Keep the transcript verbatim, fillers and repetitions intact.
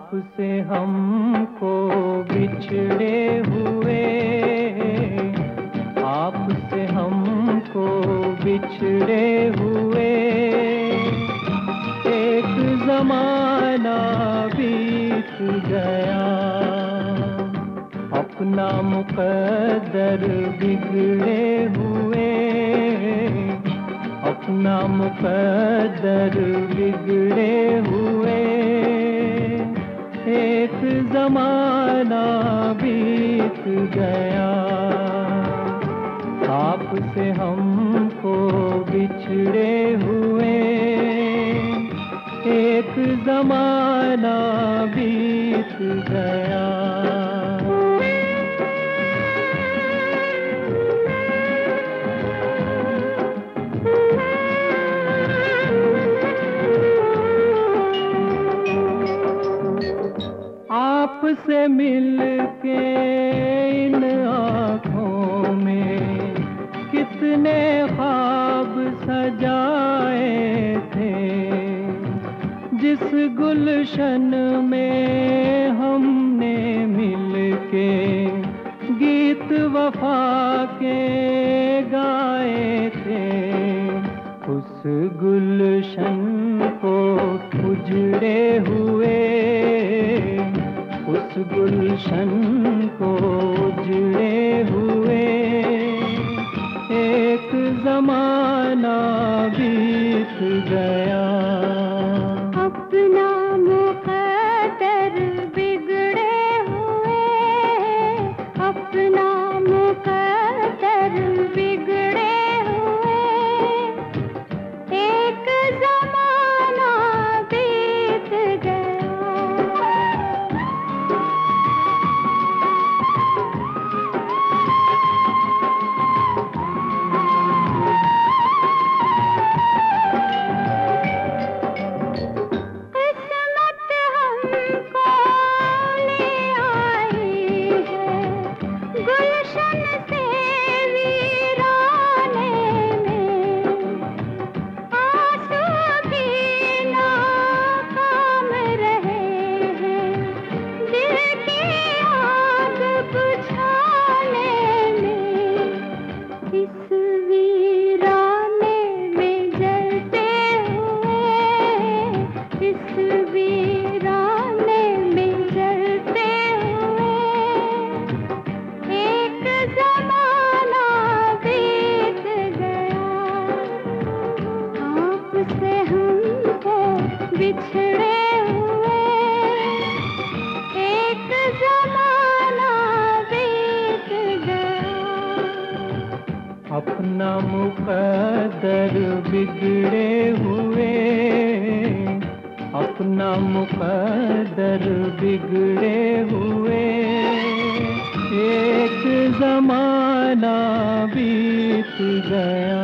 आपसे हमको बिछड़े हुए, आपसे हमको बिछड़े हुए, एक जमाना बीत गया, अपना मुकद्दर बिगड़े हुए, अपना मुकद्दर बिगड़े हुए, एक जमाना बीत गया, आपसे हमको बिछड़े हुए, एक जमाना बीत गया। आपसे मिलके इन आँखों में कितने ख्वाब सजाए थे, जिस गुलशन में हमने मिलके गीत वफा के गाए थे, उस गुलशन को उजड़े हुए, उस गुलशन को उजड़े हुए, एक जमाना बीत गया, अपना मुकद्दर बिगड़े हुए, अपना मुकद्दर बिगड़े हुए, एक जमाना बीत गया। बिछड़े हुए, एक जमाना बीत गया, अपना मुकद्दर बिगड़े हुए, अपना मुकद्दर बिगड़े हुए, एक जमाना बीत गया।